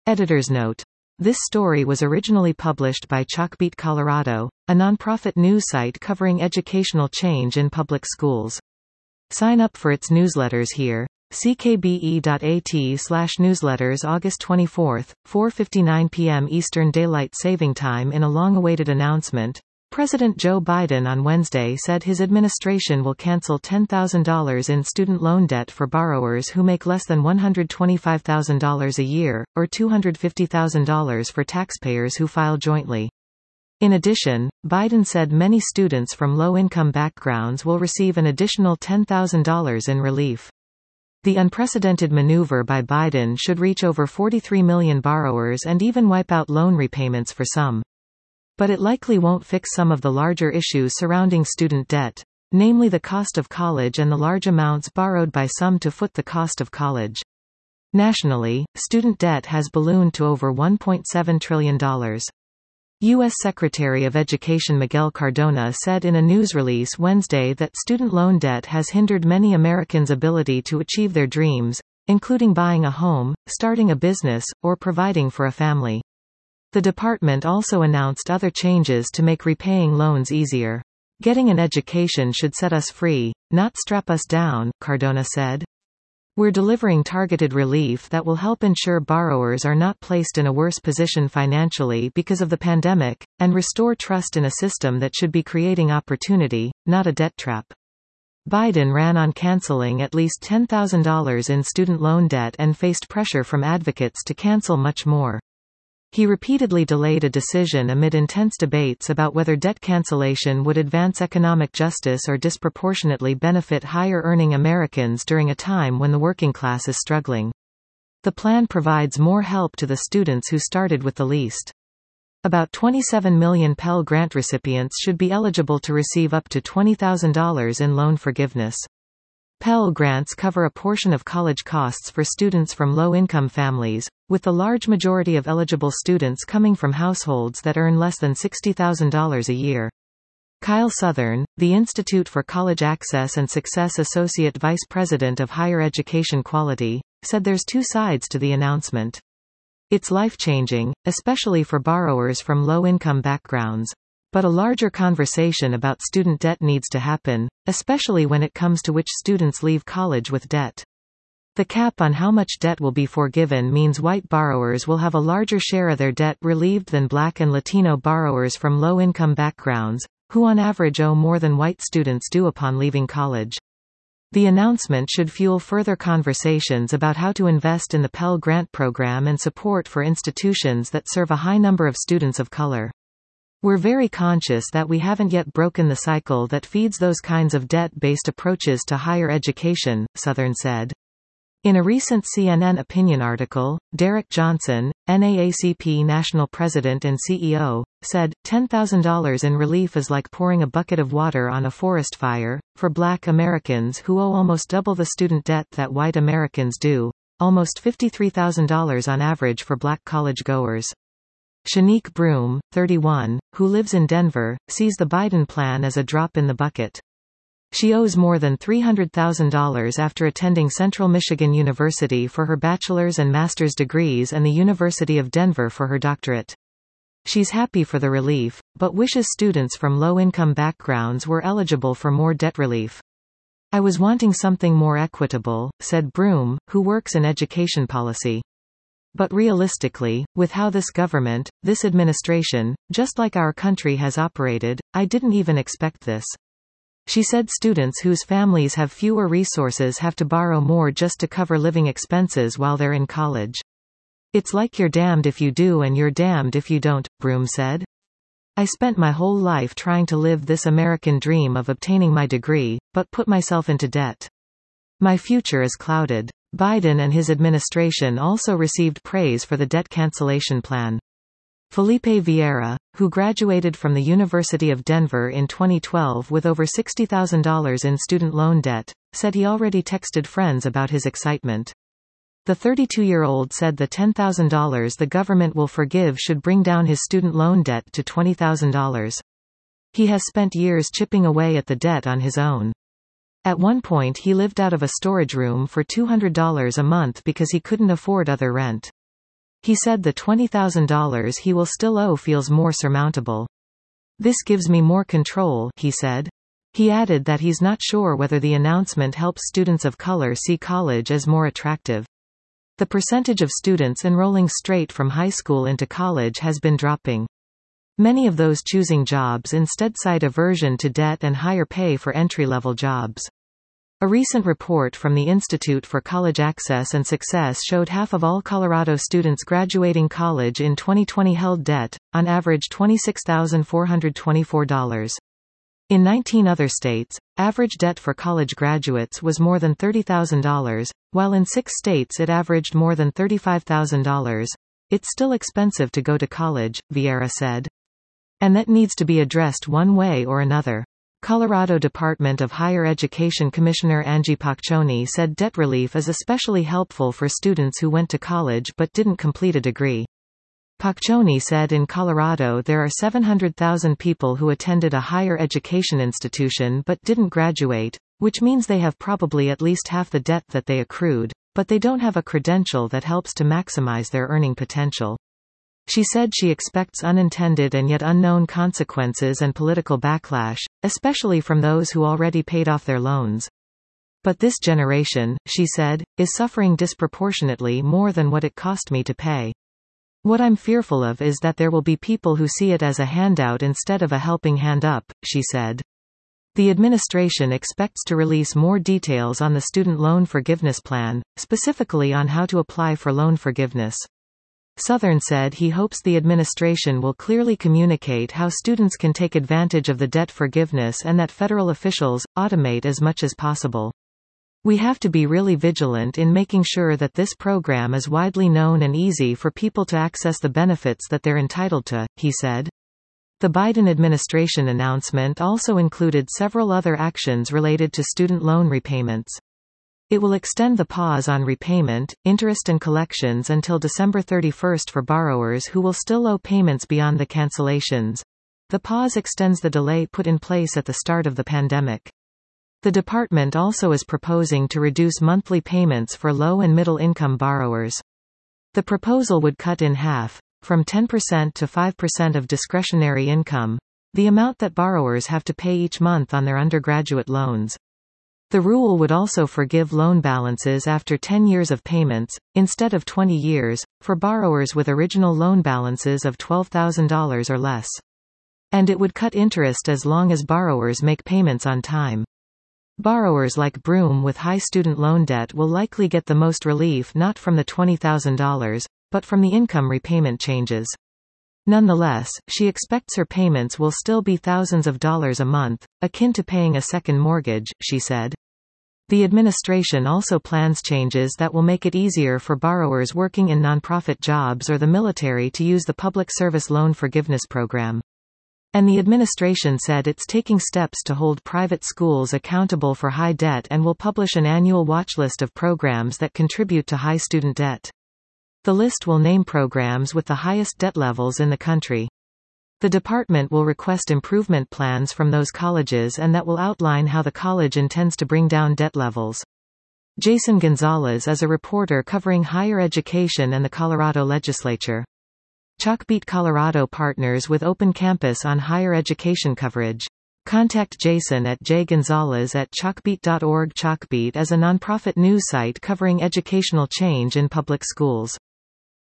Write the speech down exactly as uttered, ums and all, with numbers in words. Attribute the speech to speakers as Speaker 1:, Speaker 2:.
Speaker 1: Editor's note. This story was originally published by Chalkbeat Colorado, a nonprofit news site covering educational change in public schools. Sign up for its newsletters here. c k b e dot a t slash newsletters. August twenty-fourth, four fifty-nine p m Eastern Daylight Saving Time. In a long-awaited announcement, President Joe Biden on Wednesday said his administration will cancel ten thousand dollars in student loan debt for borrowers who make less than one hundred twenty-five thousand dollars a year, or two hundred fifty thousand dollars for taxpayers who file jointly. In addition, Biden said many students from low-income backgrounds will receive an additional ten thousand dollars in relief. The unprecedented maneuver by Biden should reach over forty-three million borrowers and even wipe out loan repayments for some. But it likely won't fix some of the larger issues surrounding student debt, namely the cost of college and the large amounts borrowed by some to foot the cost of college. Nationally, student debt has ballooned to over one point seven trillion dollars. U S Secretary of Education Miguel Cardona said in a news release Wednesday that student loan debt has hindered many Americans' ability to achieve their dreams, including buying a home, starting a business, or providing for a family. The department also announced other changes to make repaying loans easier. Getting an education should set us free, not strap us down, Cardona said. We're delivering targeted relief that will help ensure borrowers are not placed in a worse position financially because of the pandemic, and restore trust in a system that should be creating opportunity, not a debt trap. Biden ran on canceling at least ten thousand dollars in student loan debt and faced pressure from advocates to cancel much more. He repeatedly delayed a decision amid intense debates about whether debt cancellation would advance economic justice or disproportionately benefit higher-earning Americans during a time when the working class is struggling. The plan provides more help to the students who started with the least. About twenty-seven million Pell Grant recipients should be eligible to receive up to twenty thousand dollars in loan forgiveness. Pell Grants cover a portion of college costs for students from low-income families, with the large majority of eligible students coming from households that earn less than sixty thousand dollars a year. Kyle Southern, the Institute for College Access and Success Associate Vice President of Higher Education Quality, said there's two sides to the announcement. It's life-changing, especially for borrowers from low-income backgrounds. But a larger conversation about student debt needs to happen, especially when it comes to which students leave college with debt. The cap on how much debt will be forgiven means white borrowers will have a larger share of their debt relieved than Black and Latino borrowers from low-income backgrounds, who on average owe more than white students do upon leaving college. The announcement should fuel further conversations about how to invest in the Pell Grant program and support for institutions that serve a high number of students of color. We're very conscious that we haven't yet broken the cycle that feeds those kinds of debt-based approaches to higher education, Southern said. In a recent C N N opinion article, Derek Johnson, N double A C P National President and C E O, said, ten thousand dollars in relief is like pouring a bucket of water on a forest fire. For Black Americans who owe almost double the student debt that white Americans do, almost fifty-three thousand dollars on average for Black college-goers. Shanique Broom, thirty-one, who lives in Denver, sees the Biden plan as a drop in the bucket. She owes more than three hundred thousand dollars after attending Central Michigan University for her bachelor's and master's degrees and the University of Denver for her doctorate. She's happy for the relief, but wishes students from low-income backgrounds were eligible for more debt relief. I was wanting something more equitable, said Broom, who works in education policy. But realistically, with how this government, this administration, just like our country has operated, I didn't even expect this. She said students whose families have fewer resources have to borrow more just to cover living expenses while they're in college. It's like you're damned if you do and you're damned if you don't, Broom said. I spent my whole life trying to live this American dream of obtaining my degree, but put myself into debt. My future is clouded. Biden and his administration also received praise for the debt cancellation plan. Felipe Vieira, who graduated from the University of Denver in twenty twelve with over sixty thousand dollars in student loan debt, said he already texted friends about his excitement. The thirty-two-year-old said the ten thousand dollars the government will forgive should bring down his student loan debt to twenty thousand dollars. He has spent years chipping away at the debt on his own. At one point he lived out of a storage room for two hundred dollars a month because he couldn't afford other rent. He said the twenty thousand dollars he will still owe feels more surmountable. This gives me more control, he said. He added that he's not sure whether the announcement helps students of color see college as more attractive. The percentage of students enrolling straight from high school into college has been dropping. Many of those choosing jobs instead cite aversion to debt and higher pay for entry-level jobs. A recent report from the Institute for College Access and Success showed half of all Colorado students graduating college in twenty twenty held debt, on average twenty-six thousand four hundred twenty-four dollars. In nineteen other states, average debt for college graduates was more than thirty thousand dollars, while in six states it averaged more than thirty-five thousand dollars. It's still expensive to go to college, Vieira said. And that needs to be addressed one way or another. Colorado Department of Higher Education Commissioner Angie Paccioni said debt relief is especially helpful for students who went to college but didn't complete a degree. Paccioni said in Colorado there are seven hundred thousand people who attended a higher education institution but didn't graduate, which means they have probably at least half the debt that they accrued, but they don't have a credential that helps to maximize their earning potential. She said she expects unintended and yet unknown consequences and political backlash, especially from those who already paid off their loans. But this generation, she said, is suffering disproportionately more than what it cost me to pay. What I'm fearful of is that there will be people who see it as a handout instead of a helping hand up, she said. The administration expects to release more details on the student loan forgiveness plan, specifically on how to apply for loan forgiveness. Southern said he hopes the administration will clearly communicate how students can take advantage of the debt forgiveness and that federal officials automate as much as possible. We have to be really vigilant in making sure that this program is widely known and easy for people to access the benefits that they're entitled to, he said. The Biden administration announcement also included several other actions related to student loan repayments. It will extend the pause on repayment, interest and collections until December thirty-first for borrowers who will still owe payments beyond the cancellations. The pause extends the delay put in place at the start of the pandemic. The department also is proposing to reduce monthly payments for low and middle income borrowers. The proposal would cut in half, from ten percent to five percent of discretionary income, the amount that borrowers have to pay each month on their undergraduate loans. The rule would also forgive loan balances after ten years of payments, instead of twenty years, for borrowers with original loan balances of twelve thousand dollars or less. And it would cut interest as long as borrowers make payments on time. Borrowers like Broom with high student loan debt will likely get the most relief not from the twenty thousand dollars, but from the income repayment changes. Nonetheless, she expects her payments will still be thousands of dollars a month, akin to paying a second mortgage, she said. The administration also plans changes that will make it easier for borrowers working in nonprofit jobs or the military to use the Public Service Loan Forgiveness Program. And the administration said it's taking steps to hold private schools accountable for high debt and will publish an annual watch list of programs that contribute to high student debt. The list will name programs with the highest debt levels in the country. The department will request improvement plans from those colleges and that will outline how the college intends to bring down debt levels. Jason Gonzalez is a reporter covering higher education and the Colorado legislature. Chalkbeat Colorado partners with Open Campus on higher education coverage. Contact Jason at j gonzalez at chalkbeat dot org. Chalkbeat is a nonprofit news site covering educational change in public schools.